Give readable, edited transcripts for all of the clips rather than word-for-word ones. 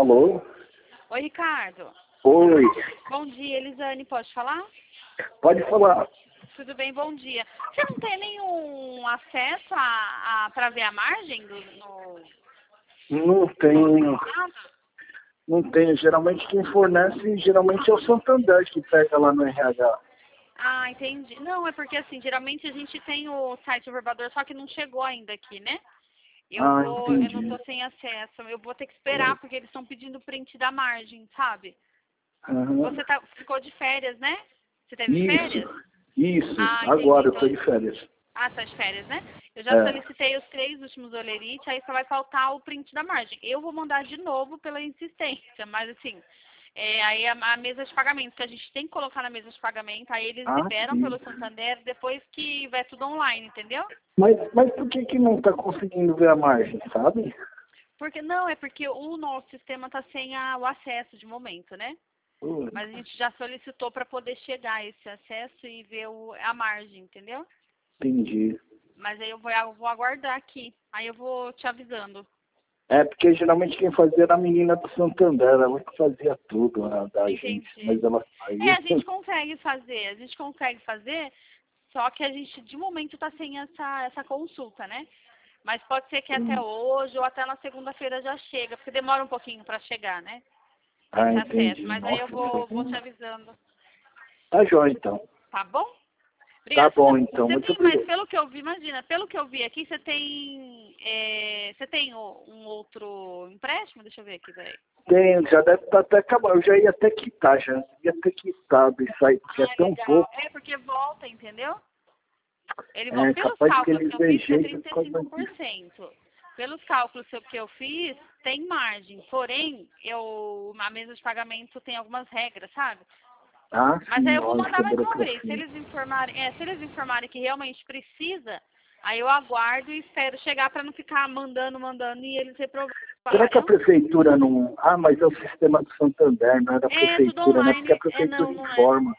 Alô? Oi, Ricardo. Oi. Bom dia, Elisane, pode falar? Pode falar. Tudo bem, bom dia. Você não tem nenhum acesso para ver a margem Não tenho. contrato? Não tenho. Geralmente quem fornece, geralmente é o Santander que pega lá no RH. Ah, entendi. Não, é porque assim, geralmente a gente tem o site observador, só que não chegou ainda aqui, né? Eu Entendi. não tô sem acesso. Eu vou ter que esperar, porque eles estão pedindo print da margem, sabe? Aham. Você ficou de férias, né? Você teve férias? Isso. Ah, entendi. Agora eu tô Então, de férias. tá de férias, né? Eu já É. solicitei os 3 últimos olerite, aí só vai faltar o print da margem. Eu vou mandar de novo pela insistência, mas assim, aí a mesa de pagamento, que a gente tem que colocar na mesa de pagamento, aí eles liberam Sim. pelo Santander depois que vai tudo online, entendeu? Mas por que não tá conseguindo ver a margem, sabe? É porque o nosso sistema tá sem o acesso de momento, né? Mas a gente já solicitou para poder chegar a esse acesso e ver a margem, entendeu? Entendi. Mas aí eu vou aguardar aqui. Aí eu vou te avisando. É, porque geralmente quem fazia era a menina do Santander, ela que fazia tudo da agência, Entendi. mas ela saiu. A gente consegue fazer, só que a gente de momento tá sem essa consulta, né? Mas pode ser que até hoje ou até na segunda-feira já chega, porque demora um pouquinho para chegar, né? Esse acesso. Entendi. Mas aí eu Nossa, vou te avisando. tá jóia então. Tá bom? Tá Obrigada. bom então, Você muito tem, mas obrigado. pelo que eu vi, imagina, pelo que eu vi aqui, você tem um outro empréstimo? Deixa eu ver aqui, peraí. Tem, já deve estar até acabando, eu já ia até quitar, já ia ter quitado isso aí, porque é tão Legal. pouco. É porque volta, entendeu? Ele volta. É Pelos capaz que cálculos eles que eu fiz, é rejeitam por causa disso. 35%. Pelos cálculos que eu fiz, tem margem. Porém, a mesa de pagamento tem algumas regras, sabe? Ah, Mas sim, aí eu vou lógico, mandar é mais uma vez. Se burocracia. eles informarem que realmente precisa, aí eu aguardo e espero chegar para não ficar mandando e eles reprovarem. Será que a prefeitura não... Ah, mas é o sistema do Santander, não é da É tudo prefeitura, né? Porque a online. prefeitura Não é. informa.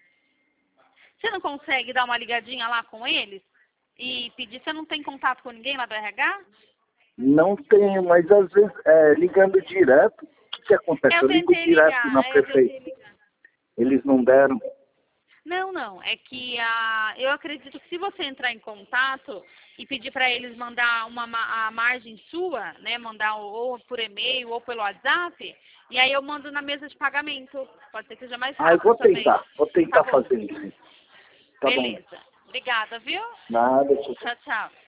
Você não consegue dar uma ligadinha lá com eles e pedir? Você não tem contato com ninguém lá do RH? Não tenho, mas às vezes, ligando direto, o que acontece? Eu Eu ligo tentei direto na ligar, eu tentei prefeitura. ligar. Eles não deram. Não, é que eu acredito que se você entrar em contato e pedir para eles mandar a margem sua, né, mandar ou por e-mail ou pelo WhatsApp, e aí eu mando na mesa de pagamento. Pode ser que seja mais Ah, eu rápido também. vou Tá tentar bom, fazer isso. Tá bom. beleza. Obrigada, viu? Nada, tchau. Tchau, tchau.